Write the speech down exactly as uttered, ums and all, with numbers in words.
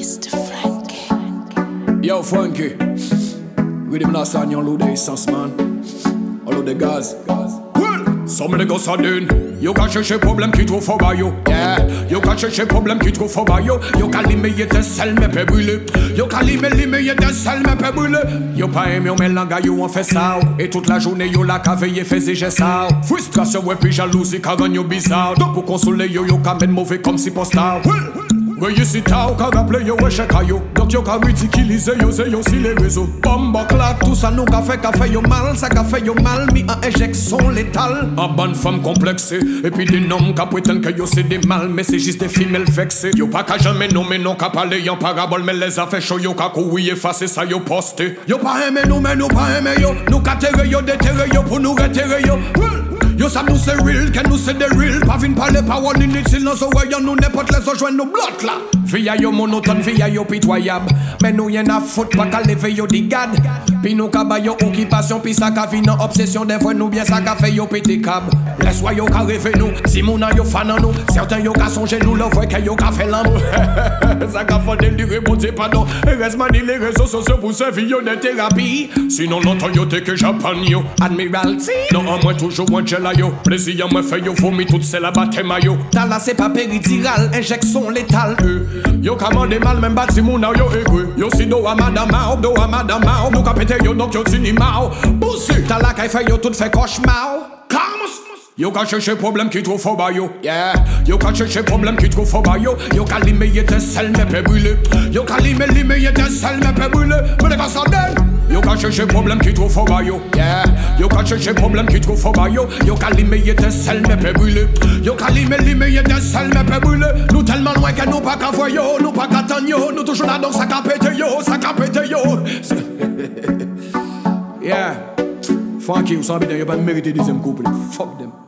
mister Frankie. Yo, Frankie. With him last on your load the essence, man. All of the gaz. Well, some of the gars are doing. Yo ka chercher problème qui trouve fort yo. Yeah. Yo ka chercher problème qui trouve fort yo. Yo ka limer étincelle mais peut brûler. Yo ka limer limer étincelle mais peut brûler. Yo pas aimé on met l'anga yo on fait ça. Et toute la journée yo la ka veiller faisait j'ai ça. Frustration ouais puis jalousie ka gagne yo bizarre. Donc pour consoler yo yo ka mettre mauvais comme si postal. Ouais you si ta ou ka rappele yo ouais chèque yo. Donc yo ka ridiculiser yo c'est yo si les réseaux. Bomba claque tout ça nous ka fait ka fait yo mal. Ça ka fait yo mal mi en injection létale. En bonne femme complexée. Et puis des noms ka prétendent que yo c'est des mal. Mais c'est juste des femelles vexées. Yo pas ka jamais nommer non ka parler en parabole. Mais les affaires chaud yo ka courir effacer ça yo poster. Yo pas aimer nous mais nous pas aimer yo. Nous ka terre yo déterrer yo pour nous reterrer yo. Yo ça nous c'est real, que nous c'est des real. Pas vin parler pas one minute s'il nous oreilles. Nous n'importe les joindre nous blotte là. Via yo monotone, via yo pitoyable. Mais nous y'en a foutre pas qu'à lever yo di gad. Puis nous ka ba yo occupation, puis ça ka vin en obsession. Des fois nous bien ça ka fait yo pété câble. Laisse-moi yo ka rêver nous, si mon a yo fan en nous. Certains yo ka songer nous, le vrai que yo ka fait l'amour. Ça ka fait délirer, bon Dieu pardon. Et reste mani les réseaux sociaux pour servir yo de thérapie. Sinon longtemps yo t'es que Japan yo. Admiralty. Non en moins toujours moins gel yo. Plaisir moi fait yo vomi toute c'est la bataille mayo. T'as là c'est pas péridiral, injection létale. Euh. Yo commande mal même bâti mon yo égout. Yo si do a madame mao, do a madame mao. Nous ka pété yo donc yo tini mao. Boussu, t'as là kay fait yo tout fait cauchemar. Calme. Yo ka chercher problème qui trouve fort yo. Yeah. Yo ka chercher problème qui trouve fort yo. Yo ka limer étincelle mais peut brûler. Yo ka limer limer étincelle mais peut brûler. Mais les gars ça donne. Yo ka chercher problème qui trouve fort yo. Yeah. Yo ka chercher problème qui trouve fort yo. Yo ka limer étincelle mais peut brûler. Yo ka limer limer étincelle mais peut brûler. Nous tellement loin que nous pas qu'à voir yo. Nous pas qu'à attendre yo. Nous toujours là donc ça ka pété yo. Ça ka pété yo. Yeah. Frankie, vous savez bien, y'a pas mérité deuxième couple. Fuck them.